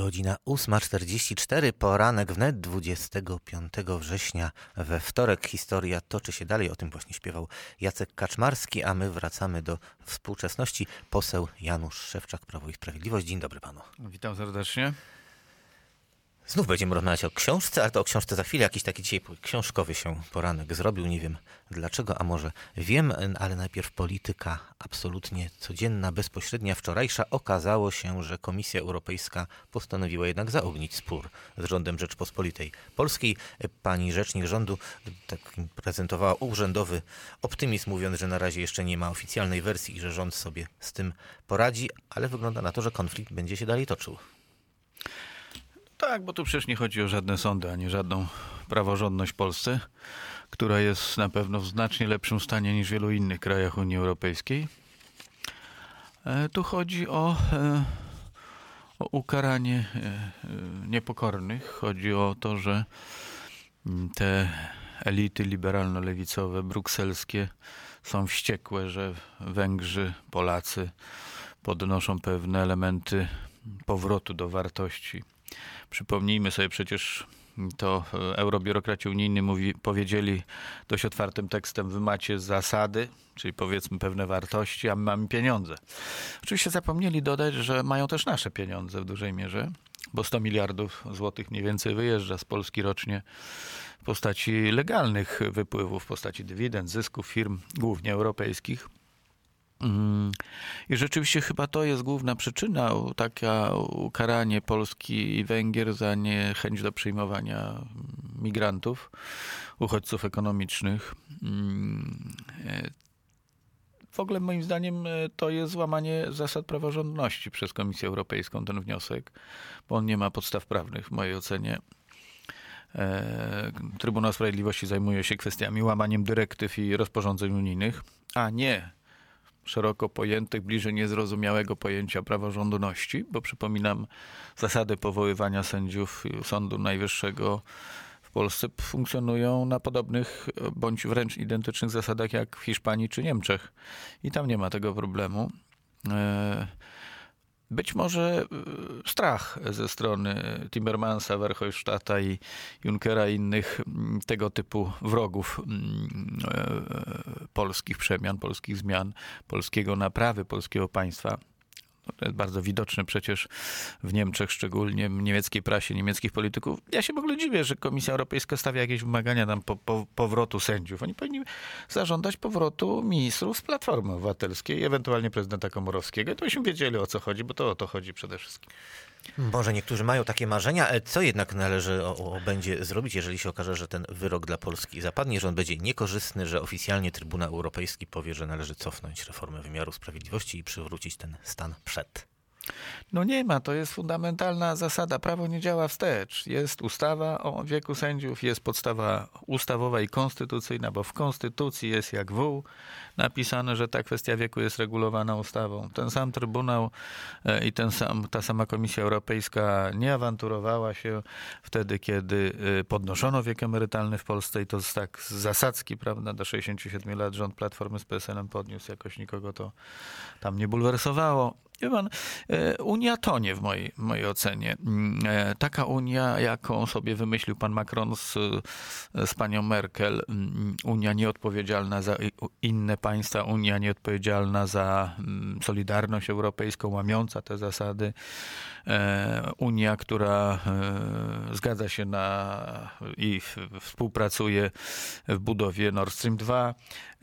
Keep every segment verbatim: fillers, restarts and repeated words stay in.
Godzina ósma czterdzieści cztery, poranek wnet dwudziestego piątego września we wtorek. Historia toczy się dalej, o tym właśnie śpiewał Jacek Kaczmarski, a my wracamy do współczesności. Poseł Janusz Szewczak, Prawo i Sprawiedliwość. Dzień dobry panu. Witam serdecznie. Znów będziemy rozmawiać o książce, ale to o książce za chwilę. Jakiś taki dzisiaj książkowy się poranek zrobił. Nie wiem dlaczego, a może wiem, ale najpierw polityka absolutnie codzienna, bezpośrednia, wczorajsza. Okazało się, że Komisja Europejska postanowiła jednak zaognić spór z rządem Rzeczpospolitej Polskiej. Pani rzecznik rządu tak prezentowała urzędowy optymizm, mówiąc, że na razie jeszcze nie ma oficjalnej wersji i że rząd sobie z tym poradzi, ale wygląda na to, że konflikt będzie się dalej toczył. Tak, bo tu przecież nie chodzi o żadne sądy, ani żadną praworządność w Polsce, która jest na pewno w znacznie lepszym stanie niż w wielu innych krajach Unii Europejskiej. Tu chodzi o, o ukaranie niepokornych. Chodzi o to, że te elity liberalno-lewicowe, brukselskie są wściekłe, że Węgrzy, Polacy podnoszą pewne elementy powrotu do wartości. Przypomnijmy sobie, przecież to eurobiurokraci unijni mówi, powiedzieli dość otwartym tekstem: wy macie zasady, czyli powiedzmy pewne wartości, a my mamy pieniądze. Oczywiście zapomnieli dodać, że mają też nasze pieniądze w dużej mierze, bo sto miliardów złotych mniej więcej wyjeżdża z Polski rocznie w postaci legalnych wypływów, w postaci dywidend, zysków firm, głównie europejskich. I rzeczywiście chyba to jest główna przyczyna, taka ukaranie Polski i Węgier za niechęć do przyjmowania migrantów, uchodźców ekonomicznych. W ogóle moim zdaniem to jest złamanie zasad praworządności przez Komisję Europejską, ten wniosek, bo on nie ma podstaw prawnych w mojej ocenie. Trybunał Sprawiedliwości zajmuje się kwestiami łamaniem dyrektyw i rozporządzeń unijnych, a nie szeroko pojętych, bliżej niezrozumiałego pojęcia praworządności, bo przypominam, zasady powoływania sędziów Sądu Najwyższego w Polsce funkcjonują na podobnych bądź wręcz identycznych zasadach jak w Hiszpanii czy Niemczech. I tam nie ma tego problemu. Być może strach ze strony Timmermansa, Verhofstadta i Junckera i innych tego typu wrogów polskich przemian, polskich zmian, polskiego naprawy, polskiego państwa. To jest bardzo widoczne przecież w Niemczech, szczególnie w niemieckiej prasie, niemieckich polityków. Ja się w ogóle dziwię, że Komisja Europejska stawia jakieś wymagania tam po, po, powrotu sędziów. Oni powinni zażądać powrotu ministrów z Platformy Obywatelskiej, ewentualnie prezydenta Komorowskiego. To byśmy wiedzieli, o co chodzi, bo to o to chodzi przede wszystkim. Może niektórzy mają takie marzenia. Co jednak należy o, o, będzie zrobić, jeżeli się okaże, że ten wyrok dla Polski zapadnie, że on będzie niekorzystny, że oficjalnie Trybunał Europejski powie, że należy cofnąć reformę wymiaru sprawiedliwości i przywrócić ten stan przed? No nie ma, to jest fundamentalna zasada. Prawo nie działa wstecz. Jest ustawa o wieku sędziów, jest podstawa ustawowa i konstytucyjna, bo w konstytucji jest jak wół napisane, że ta kwestia wieku jest regulowana ustawą. Ten sam Trybunał i ten sam, ta sama Komisja Europejska nie awanturowała się wtedy, kiedy podnoszono wiek emerytalny w Polsce i to jest tak z zasadzki, prawda, do sześćdziesięciu siedmiu lat rząd Platformy z P S L-em podniósł, jakoś nikogo to tam nie bulwersowało. Wie pan, Unia tonie w mojej, mojej ocenie. Taka Unia, jaką sobie wymyślił pan Macron z, z panią Merkel, Unia nieodpowiedzialna za inne państwa, Unia nieodpowiedzialna za solidarność europejską, łamiąca te zasady, Unia, która zgadza się na i współpracuje w budowie Nord Stream dwa.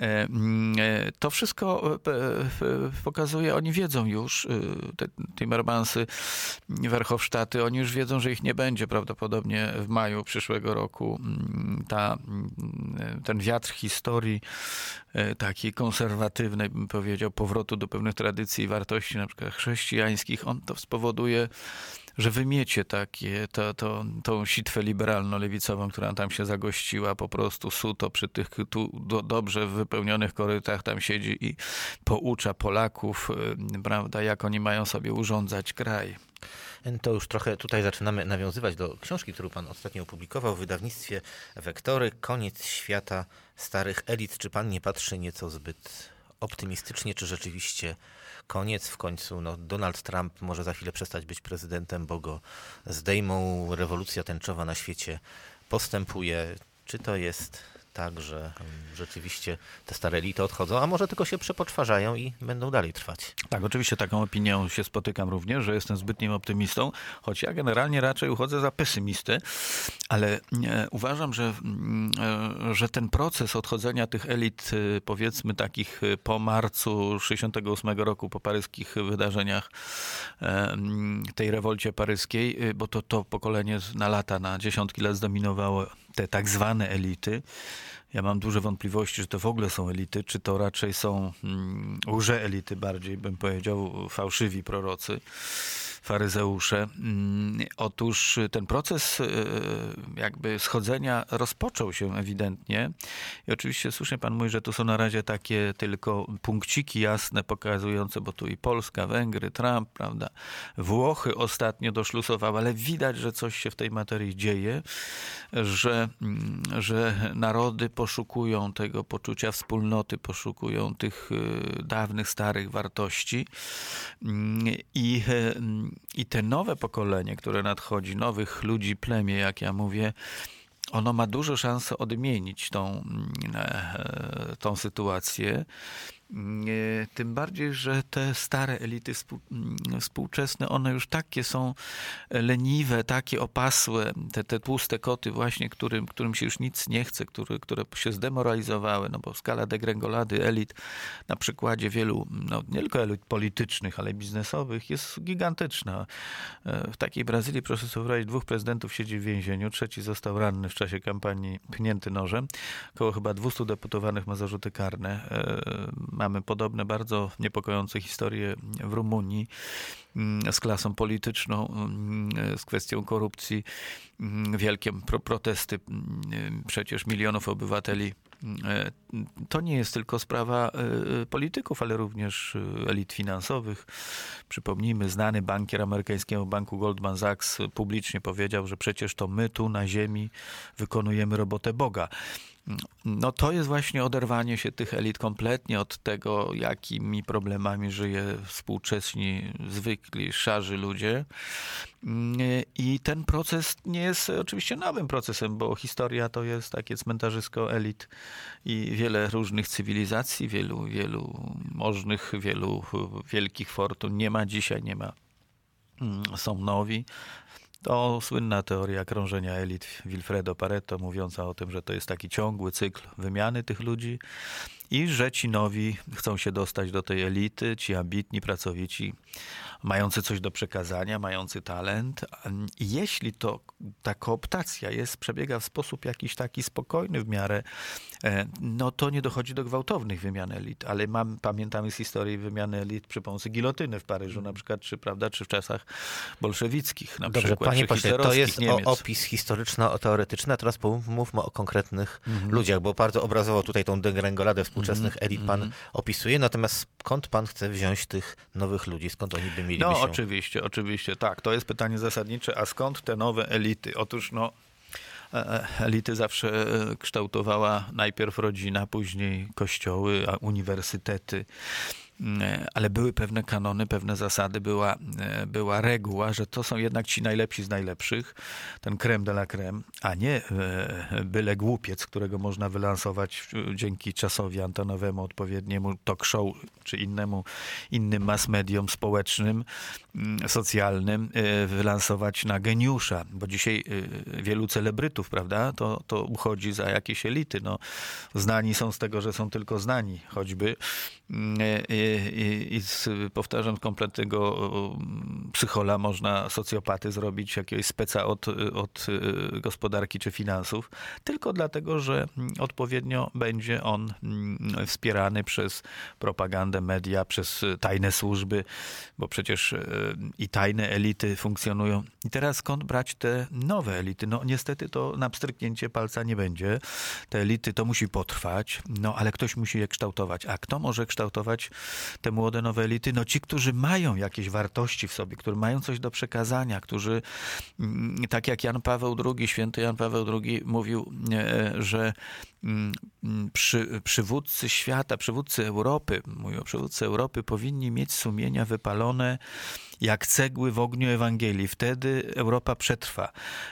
To wszystko pokazuje, oni wiedzą już, te Timmermansy, Verhofstadty, oni już wiedzą, że ich nie będzie prawdopodobnie w maju przyszłego roku. Ta, ten wiatr historii takiej konserwatywnej, bym powiedział, powrotu do pewnych tradycji i wartości, na przykład chrześcijańskich, on to spowoduje, że wymiecie takie, to, to, tą sitwę liberalno-lewicową, która tam się zagościła, po prostu suto przy tych tu do, dobrze wypełnionych korytach tam siedzi i poucza Polaków, prawda, jak oni mają sobie urządzać kraj. To już trochę tutaj zaczynamy nawiązywać do książki, którą pan ostatnio opublikował w wydawnictwie Wektory. Koniec świata starych elit. Czy pan nie patrzy nieco zbyt optymistycznie, czy rzeczywiście koniec. W końcu no, Donald Trump może za chwilę przestać być prezydentem, bo go zdejmą. Rewolucja tęczowa na świecie postępuje. Czy to jest tak, że um, rzeczywiście te stare elity odchodzą, a może tylko się przepoczwarzają i będą dalej trwać? Tak, oczywiście taką opinią się spotykam również, że jestem zbytnim optymistą, choć ja generalnie raczej uchodzę za pesymistę, ale e, uważam, że, e, że ten proces odchodzenia tych elit, e, powiedzmy takich po marcu sześćdziesiątego ósmego roku, po paryskich wydarzeniach, e, tej rewolcie paryskiej, e, bo to, to pokolenie na lata, na dziesiątki lat zdominowało te tak zwane elity. Ja mam duże wątpliwości, że to w ogóle są elity, czy to raczej są mm, łże-elity bardziej, bym powiedział, fałszywi prorocy, faryzeusze. Mm, otóż ten proces y, jakby schodzenia rozpoczął się ewidentnie i oczywiście słusznie pan mówi, że to są na razie takie tylko punkciki jasne pokazujące, bo tu i Polska, Węgry, Trump, prawda, Włochy ostatnio doszlusowały, ale widać, że coś się w tej materii dzieje, że, że narody poszukują tego poczucia wspólnoty, poszukują tych dawnych, starych wartości i, i te nowe pokolenie, które nadchodzi, nowych ludzi, plemię, jak ja mówię, ono ma dużo szans odmienić tą, tą sytuację. Tym bardziej, że te stare elity współczesne, one już takie są leniwe, takie opasłe, te, te tłuste koty właśnie, którym, którym się już nic nie chce, które, które się zdemoralizowały, no bo skala degrengolady elit na przykładzie wielu, no nie tylko elit politycznych, ale biznesowych jest gigantyczna. W takiej Brazylii, proszę sobie wyobrazić, dwóch prezydentów siedzi w więzieniu, trzeci został ranny w czasie kampanii, pchnięty nożem. Około chyba dwustu deputowanych ma zarzuty karne. Mamy podobne, bardzo niepokojące historie w Rumunii z klasą polityczną, z kwestią korupcji, wielkie pro- protesty przecież milionów obywateli. To nie jest tylko sprawa polityków, ale również elit finansowych. Przypomnijmy, znany bankier amerykańskiego banku Goldman Sachs publicznie powiedział, że przecież to my tu na ziemi wykonujemy robotę Boga. No to jest właśnie oderwanie się tych elit kompletnie od tego, jakimi problemami żyje współczesni, zwykli, szarzy ludzie. I ten proces nie jest oczywiście nowym procesem, bo historia to jest takie cmentarzysko elit i wiele różnych cywilizacji, wielu, wielu możnych, wielu wielkich fortun nie ma dzisiaj, nie ma. Są nowi. To słynna teoria krążenia elit Wilfredo Pareto, mówiąca o tym, że to jest taki ciągły cykl wymiany tych ludzi i że ci nowi chcą się dostać do tej elity, ci ambitni, pracowici, mający coś do przekazania, mający talent. I jeśli to ta kooptacja jest, przebiega w sposób jakiś taki spokojny w miarę, no to nie dochodzi do gwałtownych wymian elit. Ale mam, pamiętamy z historii wymiany elit przy pomocy gilotyny w Paryżu na przykład, czy, prawda, czy w czasach bolszewickich na Dobrze, przykład. panie pośle, to jest Niemiec. o, opis historyczno-teoretyczny, a teraz mówmy o konkretnych mhm. ludziach, bo bardzo obrazowo tutaj tą degrengoladę współczesnych mhm. elit pan mhm. opisuje, natomiast skąd pan chce wziąć tych nowych ludzi, skąd oni by mieli No się... oczywiście, oczywiście, tak, to jest pytanie zasadnicze, a skąd te nowe elity? Otóż no elity zawsze kształtowała najpierw rodzina, później kościoły, a uniwersytety. Ale były pewne kanony, pewne zasady, była, była reguła, że to są jednak ci najlepsi z najlepszych, ten crème de la crème, a nie byle głupiec, którego można wylansować dzięki czasowi antenowemu, odpowiedniemu talk show, czy innemu, innym mass mediom społecznym, socjalnym, wylansować na geniusza, bo dzisiaj wielu celebrytów, prawda, to, to uchodzi za jakieś elity. No, znani są z tego, że są tylko znani, choćby. I, i z, powtarzam, z kompletnego psychola można socjopaty zrobić, jakiegoś speca od, od gospodarki czy finansów, tylko dlatego, że odpowiednio będzie on wspierany przez propagandę, media, przez tajne służby, bo przecież i tajne elity funkcjonują. I teraz skąd brać te nowe elity? No niestety to na pstryknięcie palca nie będzie. Te elity to musi potrwać, no ale ktoś musi je kształtować. A kto może kształtować te młode nowe elity, no ci, którzy mają jakieś wartości w sobie, którzy mają coś do przekazania, którzy, tak jak Jan Paweł drugi, święty Jan Paweł drugi mówił, że przy, przywódcy świata, przywódcy Europy, mówią, przywódcy Europy powinni mieć sumienia wypalone jak cegły w ogniu Ewangelii. Wtedy Europa przetrwa.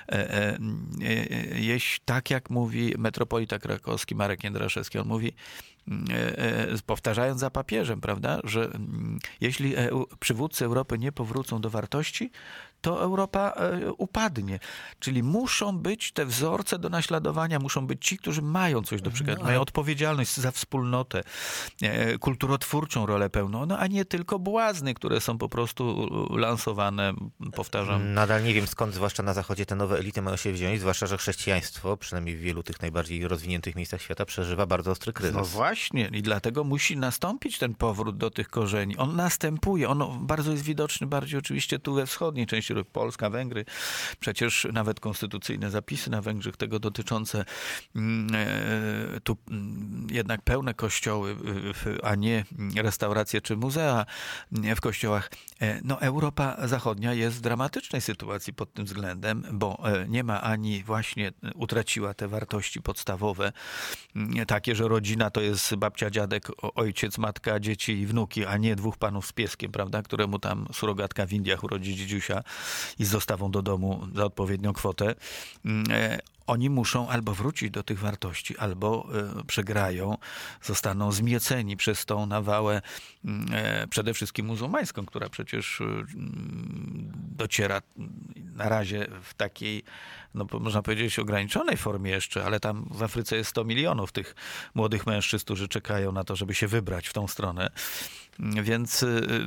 Jeśli, tak jak mówi metropolita krakowski Marek Jędraszewski, on mówi, powtarzając za papieżem, prawda, że jeśli przywódcy Europy nie powrócą do wartości, to Europa upadnie. Czyli muszą być te wzorce do naśladowania, muszą być ci, którzy mają coś do przekazania, mają odpowiedzialność za wspólnotę, kulturotwórczą rolę pełną, no a nie tylko błazny, które są po prostu lansowane, powtarzam. Nadal nie wiem, skąd zwłaszcza na Zachodzie te nowe elity mają się wziąć, zwłaszcza, że chrześcijaństwo, przynajmniej w wielu tych najbardziej rozwiniętych miejscach świata, przeżywa bardzo ostry kryzys. No właśnie i dlatego musi nastąpić ten powrót do tych korzeni. On następuje, on bardzo jest widoczny, bardziej oczywiście tu we wschodniej części, Polska, Węgry, przecież nawet konstytucyjne zapisy na Węgrzech tego dotyczące, tu jednak pełne kościoły, a nie restauracje czy muzea w kościołach. No Europa Zachodnia jest w dramatycznej sytuacji pod tym względem, bo nie ma ani właśnie utraciła te wartości podstawowe, takie, że rodzina to jest babcia, dziadek, ojciec, matka, dzieci i wnuki, a nie dwóch panów z pieskiem, prawda, któremu tam surogatka w Indiach urodzi dziedziusia i z dostawą do domu za odpowiednią kwotę. Oni muszą albo wrócić do tych wartości, albo przegrają, zostaną zmieceni przez tą nawałę przede wszystkim muzułmańską, która przecież dociera na razie w takiej, no można powiedzieć, ograniczonej formie jeszcze, ale tam w Afryce jest sto milionów tych młodych mężczyzn, którzy czekają na to, żeby się wybrać w tą stronę. Więc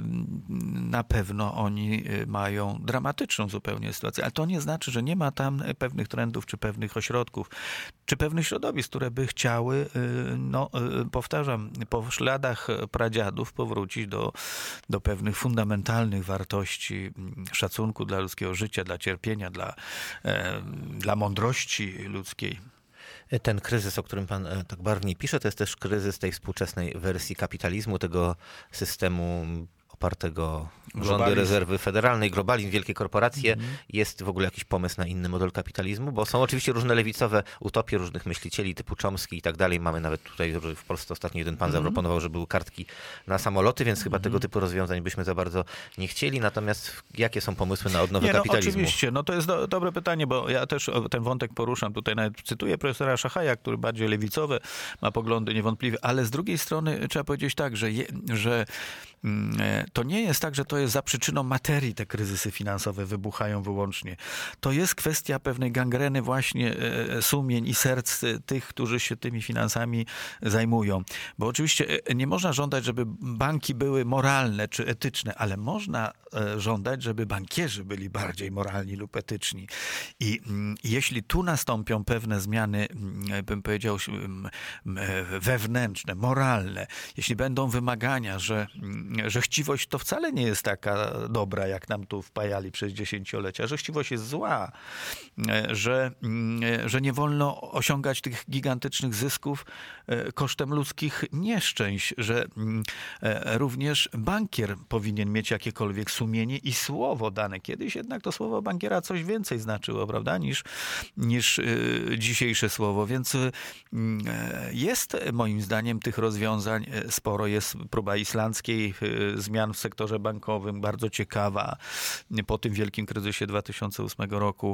na pewno oni mają dramatyczną zupełnie sytuację. Ale to nie znaczy, że nie ma tam pewnych trendów, czy pewnych ośrodków, czy pewnych środowisk, które by chciały, no powtarzam, po śladach pradziadów powrócić do, do pewnych fundamentalnych wartości szacunku dla ludzkiego życia, dla cierpienia, dla, dla mądrości ludzkiej. Ten kryzys, o którym pan tak barwnie pisze, to jest też kryzys tej współczesnej wersji kapitalizmu, tego systemu opartego o rządy rezerwy federalnej, globalizm, wielkie korporacje. Mm-hmm. Jest w ogóle jakiś pomysł na inny model kapitalizmu? Bo są oczywiście różne lewicowe utopie różnych myślicieli typu Chomsky i tak dalej. Mamy nawet tutaj w Polsce ostatnio jeden pan mm-hmm. zaproponował, że były kartki na samoloty, więc mm-hmm. chyba tego typu rozwiązań byśmy za bardzo nie chcieli. Natomiast jakie są pomysły na odnowę nie, no, kapitalizmu? Oczywiście, no to jest do, dobre pytanie, bo ja też ten wątek poruszam. Tutaj nawet cytuję profesora Szachaja, który bardziej lewicowe ma poglądy niewątpliwie, ale z drugiej strony trzeba powiedzieć tak, że, je, że to nie jest tak, że to jest za przyczyną materii te kryzysy finansowe wybuchają wyłącznie. To jest kwestia pewnej gangreny właśnie sumień i serc tych, którzy się tymi finansami zajmują. Bo oczywiście nie można żądać, żeby banki były moralne czy etyczne, ale można żądać, żeby bankierzy byli bardziej moralni lub etyczni. I jeśli tu nastąpią pewne zmiany, bym powiedział, wewnętrzne, moralne, jeśli będą wymagania, że że chciwość to wcale nie jest taka dobra, jak nam tu wpajali przez dziesięciolecia, że chciwość jest zła, że, że nie wolno osiągać tych gigantycznych zysków kosztem ludzkich nieszczęść, że również bankier powinien mieć jakiekolwiek sumienie i słowo dane. Kiedyś jednak to słowo bankiera coś więcej znaczyło, prawda, niż, niż dzisiejsze słowo, więc jest moim zdaniem tych rozwiązań sporo. Jest próba islandzkiej zmian w sektorze bankowym, bardzo ciekawa po tym wielkim kryzysie dwa tysiące ósmego roku.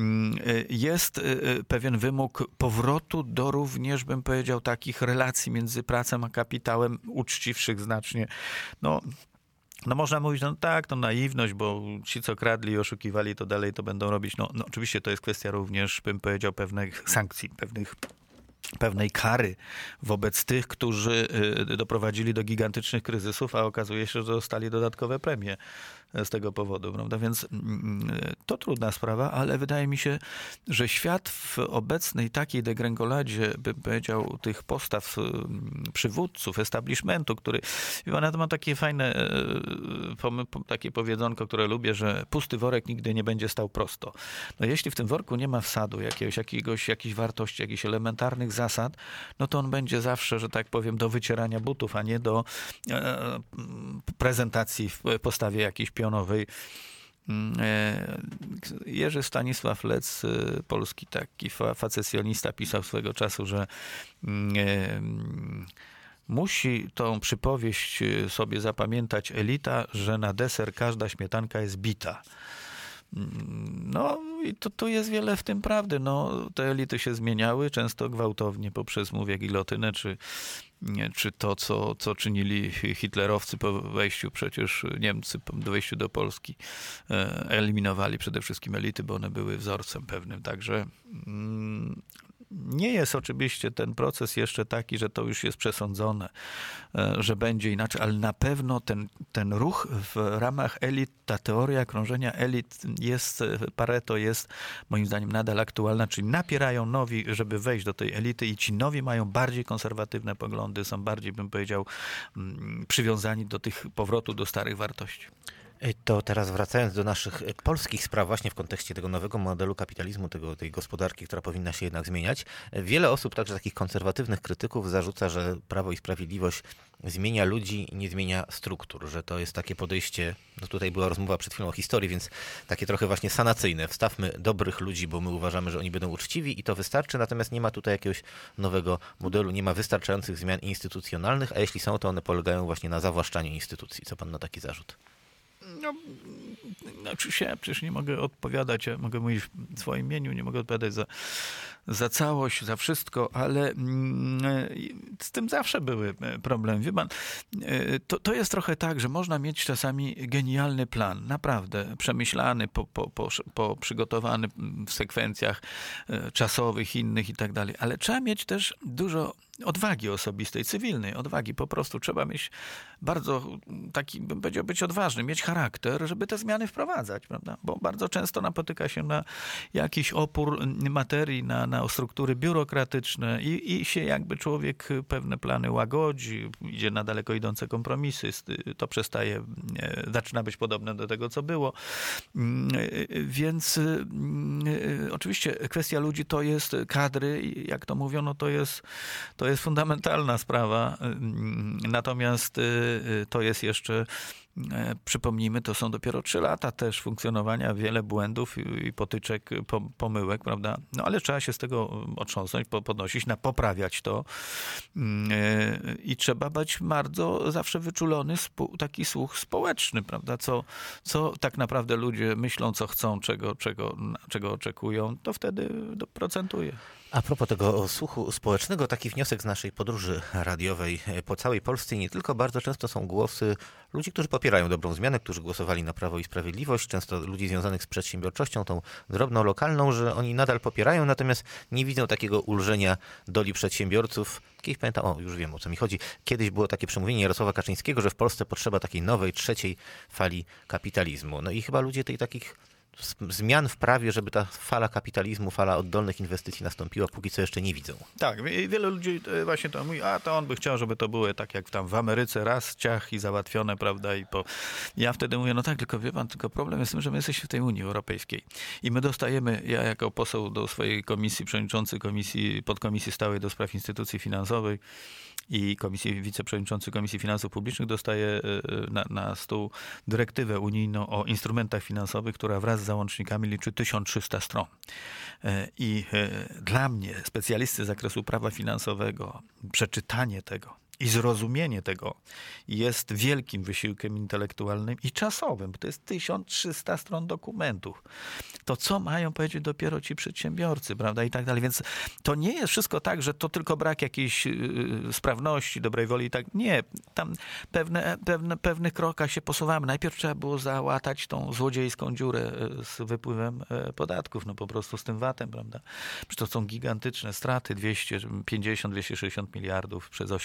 Jest pewien wymóg powrotu do również, bym powiedział, takich relacji między pracą a kapitałem, uczciwszych znacznie. No, No można mówić, no tak, to naiwność, bo ci, co kradli i oszukiwali, to dalej to będą robić. No, no oczywiście to jest kwestia również, bym powiedział, pewnych sankcji, pewnych pewnej kary wobec tych, którzy doprowadzili do gigantycznych kryzysów, a okazuje się, że dostali dodatkowe premie z tego powodu, prawda? Więc to trudna sprawa, ale wydaje mi się, że świat w obecnej takiej degrengoladzie, bym powiedział, tych postaw przywódców, establishmentu, który, ja mam takie fajne takie powiedzonko, które lubię, że pusty worek nigdy nie będzie stał prosto. No jeśli w tym worku nie ma wsadu, jakiegoś, jakiegoś, jakiejś wartości, jakichś elementarnych zasad, no to on będzie zawsze, że tak powiem, do wycierania butów, a nie do e, prezentacji w postawie jakiejś pionowej. Jerzy Stanisław Lec, polski taki facesjonista, pisał swego czasu, że musi tą przypowieść sobie zapamiętać elita, że na deser każda śmietanka jest bita. No i to, to jest wiele w tym prawdy. No, te elity się zmieniały, często gwałtownie poprzez, mówię, gilotynę, czy, czy to, co, co czynili hitlerowcy po wejściu, przecież Niemcy po wejściu do Polski eliminowali przede wszystkim elity, bo one były wzorcem pewnym. Także mm, nie jest oczywiście ten proces jeszcze taki, że to już jest przesądzone, że będzie inaczej, ale na pewno ten, ten ruch w ramach elit, ta teoria krążenia elit jest, Pareto jest moim zdaniem nadal aktualna, czyli napierają nowi, żeby wejść do tej elity i ci nowi mają bardziej konserwatywne poglądy, są bardziej, bym powiedział, przywiązani do tych powrotu do starych wartości. To teraz wracając do naszych polskich spraw, właśnie w kontekście tego nowego modelu kapitalizmu, tego, tej gospodarki, która powinna się jednak zmieniać. Wiele osób, także takich konserwatywnych krytyków, zarzuca, że Prawo i Sprawiedliwość zmienia ludzi i nie zmienia struktur, że to jest takie podejście, no tutaj była rozmowa przed chwilą o historii, więc takie trochę właśnie sanacyjne. Wstawmy dobrych ludzi, bo my uważamy, że oni będą uczciwi i to wystarczy, natomiast nie ma tutaj jakiegoś nowego modelu, nie ma wystarczających zmian instytucjonalnych, a jeśli są, to one polegają właśnie na zawłaszczaniu instytucji. Co pan na taki zarzut? No, znaczy się, przecież nie mogę odpowiadać, ja mogę mówić w swoim imieniu, nie mogę odpowiadać za, za całość, za wszystko, ale z tym zawsze były problemy. Wie pan, to, to jest trochę tak, że można mieć czasami genialny plan, naprawdę przemyślany, po, po, po, po przygotowany w sekwencjach czasowych, innych i tak dalej, ale trzeba mieć też dużo odwagi osobistej, cywilnej odwagi. Po prostu trzeba mieć bardzo taki, bym powiedział, być odważny, mieć charakter, żeby te zmiany wprowadzać, prawda? Bo bardzo często napotyka się na jakiś opór materii, na, na struktury biurokratyczne i, i się jakby człowiek pewne plany łagodzi, idzie na daleko idące kompromisy, to przestaje, zaczyna być podobne do tego, co było. Więc oczywiście kwestia ludzi to jest kadry, jak to mówiono, to jest to jest fundamentalna sprawa. Natomiast to jest jeszcze, przypomnijmy, to są dopiero trzy lata też funkcjonowania, wiele błędów i potyczek, pomyłek, prawda? No ale trzeba się z tego otrząsnąć, podnosić, na poprawiać to i trzeba być bardzo zawsze wyczulony taki słuch społeczny, prawda? Co, co tak naprawdę ludzie myślą, co chcą, czego, czego, czego oczekują, to wtedy procentuje. A propos tego słuchu społecznego, taki wniosek z naszej podróży radiowej po całej Polsce i nie tylko, bardzo często są głosy ludzi, którzy popierają dobrą zmianę, którzy głosowali na Prawo i Sprawiedliwość, często ludzi związanych z przedsiębiorczością, tą drobną, lokalną, że oni nadal popierają, natomiast nie widzą takiego ulżenia doli przedsiębiorców. Kiedyś pamiętam, o już wiem, o co mi chodzi, kiedyś było takie przemówienie Jarosława Kaczyńskiego, że w Polsce potrzeba takiej nowej, trzeciej fali kapitalizmu. No i chyba ludzie tej takich zmian w prawie, żeby ta fala kapitalizmu, fala oddolnych inwestycji nastąpiła, póki co jeszcze nie widzą. Tak, wiele ludzi właśnie to mówi, a to on by chciał, żeby to było tak jak tam w Ameryce, raz, ciach i załatwione, prawda, i po... Ja wtedy mówię, no tak, tylko wie pan, tylko problem jest w tym, że my jesteśmy w tej Unii Europejskiej i my dostajemy, ja jako poseł do swojej komisji, przewodniczący komisji, podkomisji stałej do spraw instytucji finansowej i komisji, wiceprzewodniczący Komisji Finansów Publicznych dostaje na, na stół dyrektywę unijną o instrumentach finansowych, która wraz z załącznikami liczy tysiąc trzysta stron. I dla mnie, specjalisty z zakresu prawa finansowego, przeczytanie tego i zrozumienie tego jest wielkim wysiłkiem intelektualnym i czasowym. To jest tysiąc trzysta stron dokumentów. To co mają powiedzieć dopiero ci przedsiębiorcy, prawda, i tak dalej. Więc to nie jest wszystko tak, że to tylko brak jakiejś yy, sprawności, dobrej woli i tak. Nie. Tam pewne, pewne, pewnych krokach się posuwamy. Najpierw trzeba było załatać tą złodziejską dziurę z wypływem podatków, no po prostu z tym vatem, prawda. Przecież to są gigantyczne straty, dwieście pięćdziesiąt do dwustu sześćdziesięciu miliardów przez osiem lat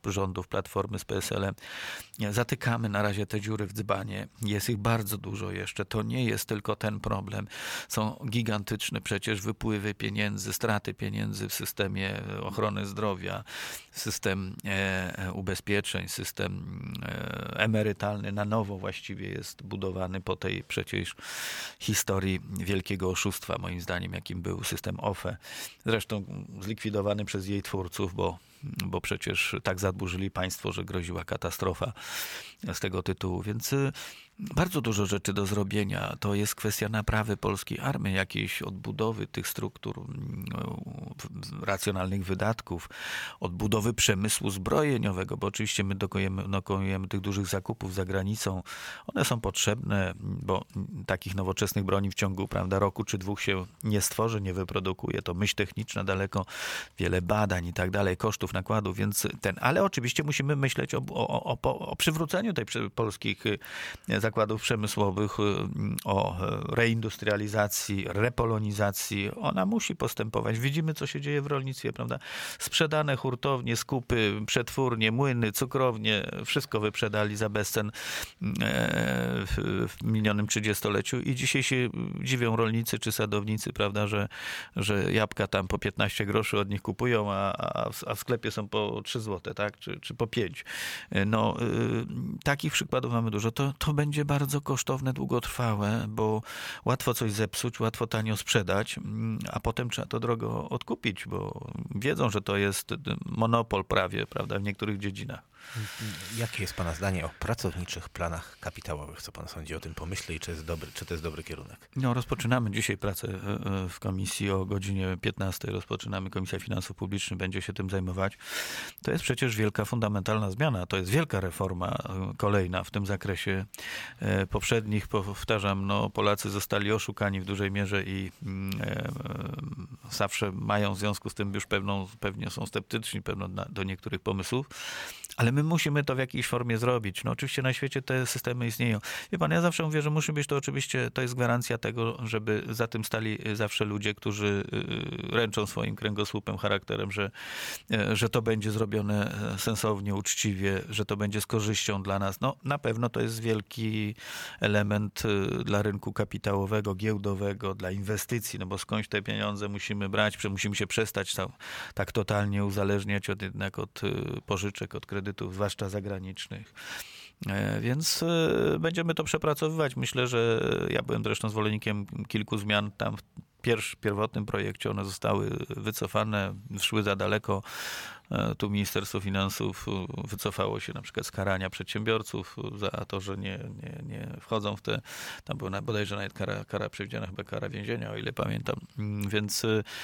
rządów Platformy z P S L-em. Zatykamy na razie te dziury w dzbanie. Jest ich bardzo dużo jeszcze. To nie jest tylko ten problem. Są gigantyczne przecież wypływy pieniędzy, straty pieniędzy w systemie ochrony zdrowia, system e, ubezpieczeń, system e, emerytalny na nowo właściwie jest budowany po tej przecież historii wielkiego oszustwa, moim zdaniem, jakim był system O F E. Zresztą zlikwidowany przez jej twórców, bo bo przecież tak zadłużyli państwo, że groziła katastrofa z tego tytułu. Więc bardzo dużo rzeczy do zrobienia. To jest kwestia naprawy polskiej armii, jakiejś odbudowy tych struktur, racjonalnych wydatków, odbudowy przemysłu zbrojeniowego, bo oczywiście my dokonujemy, dokonujemy tych dużych zakupów za granicą. One są potrzebne, bo takich nowoczesnych broni w ciągu, prawda, roku czy dwóch się nie stworzy, nie wyprodukuje. To myśl techniczna daleko, wiele badań i tak dalej, kosztów, nakładów, więc ten, ale oczywiście musimy myśleć o, o, o, o przywróceniu tej polskich zakładów przemysłowych, o reindustrializacji, repolonizacji. Ona musi postępować. Widzimy, co się dzieje w rolnictwie, prawda? Sprzedane hurtownie, skupy, przetwórnie, młyny, cukrownie, wszystko wyprzedali za bezcen w minionym trzydziestoleciu i dzisiaj się dziwią rolnicy czy sadownicy, prawda, że, że jabłka tam po piętnaście groszy od nich kupują, a, a w sklepie są po trzy złote, tak? Czy, czy po pięć. No, y, takich przykładów mamy dużo. To, to będzie bardzo kosztowne, długotrwałe, bo łatwo coś zepsuć, łatwo tanio sprzedać, a potem trzeba to drogo odkupić, bo wiedzą, że to jest monopol prawie, prawda, w niektórych dziedzinach. Jakie jest pana zdanie o pracowniczych planach kapitałowych? Co pan sądzi o tym pomyśle i czy, jest dobry, czy to jest dobry kierunek? No, rozpoczynamy dzisiaj pracę w komisji o godzinie piętnastej. Rozpoczynamy. Komisja Finansów Publicznych będzie się tym zajmować. To jest przecież wielka, fundamentalna zmiana. To jest wielka reforma kolejna w tym zakresie. Poprzednich, powtarzam, no, Polacy zostali oszukani w dużej mierze i e, zawsze mają w związku z tym już pewną, pewnie są sceptyczni pewno na, do niektórych pomysłów. Ale my musimy to w jakiejś formie zrobić. No oczywiście na świecie te systemy istnieją. Wie pan, ja zawsze mówię, że musi być to oczywiście, to jest gwarancja tego, żeby za tym stali zawsze ludzie, którzy ręczą swoim kręgosłupem, charakterem, że, że to będzie zrobione sensownie, uczciwie, że to będzie z korzyścią dla nas. No na pewno to jest wielki element dla rynku kapitałowego, giełdowego, dla inwestycji, no bo skądś te pieniądze musimy brać, musimy się przestać tam, tak totalnie uzależniać od, jednak od pożyczek, od kredytów, zwłaszcza zagranicznych. Więc będziemy to przepracowywać. Myślę, że ja byłem zresztą zwolennikiem kilku zmian tam w pierwszy, pierwotnym projekcie. One zostały wycofane, szły za daleko. Tu Ministerstwo Finansów wycofało się na przykład z karania przedsiębiorców za to, że nie, nie, nie wchodzą w te, tam była bodajże nawet kara, kara przewidziana, chyba kara więzienia, o ile pamiętam. Więc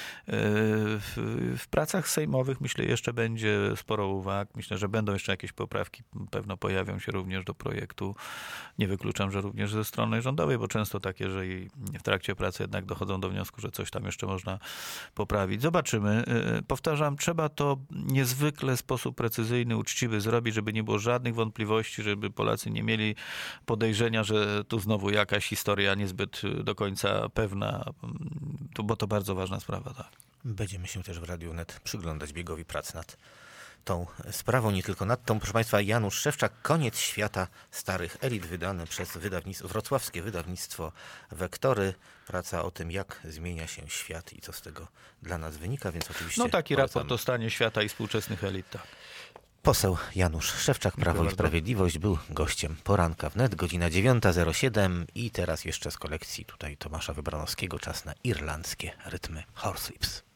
w, w pracach sejmowych myślę jeszcze będzie sporo uwag. Myślę, że będą jeszcze jakieś poprawki, pewno pojawią się również do projektu. Nie wykluczam, że również ze strony rządowej, bo często takie, że i w trakcie pracy jednak dochodzą do wniosku, że coś tam jeszcze można poprawić. Zobaczymy. Powtarzam, trzeba to niezwykle w sposób precyzyjny, uczciwy zrobić, żeby nie było żadnych wątpliwości, żeby Polacy nie mieli podejrzenia, że tu znowu jakaś historia niezbyt do końca pewna, bo to bardzo ważna sprawa. Tak. Będziemy się też w Radiu Wnet przyglądać biegowi prac nad tą sprawą, nie tylko nad tą. Proszę państwa, Janusz Szewczak, Koniec świata starych elit, wydany przez wydawnictwo, wrocławskie wydawnictwo Wektory. Praca o tym, jak zmienia się świat i co z tego dla nas wynika, więc oczywiście No taki polecamy. raport o stanie świata i współczesnych elit, tak. Poseł Janusz Szewczak, Prawo Dziękuję i Sprawiedliwość, był gościem Poranka Wnet, godzina dziewiąta zero siedem i teraz jeszcze z kolekcji tutaj Tomasza Wybranowskiego czas na irlandzkie rytmy Horslips.